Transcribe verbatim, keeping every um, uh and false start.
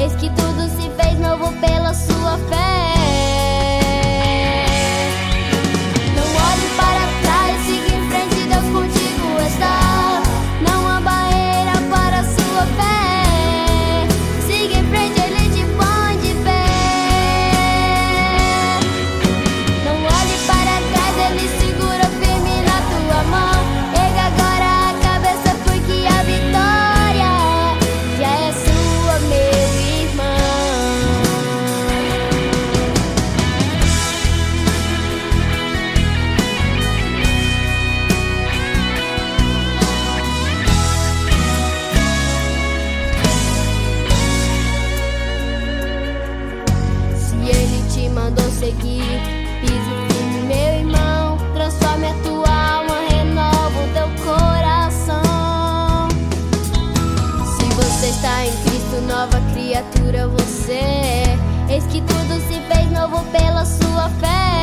Eis que tudo se fez novo pela sua fé. Não olhe para trás, siga em frente, Deus contigo está. Não há barreira para a sua fé. Siga em frente, Ele te põe de pé. Não olhe para trás, Ele segura firme na tua mão. Erga agora a cabeça, porque a vitória já é sua, meu irmão. Se Ele te mandou seguir, pise firme, meu irmão. Transforme a tua alma, renova o teu coração. Se você está em Cristo, nova criatura você é. Eis que tudo se fez novo pela sua fé.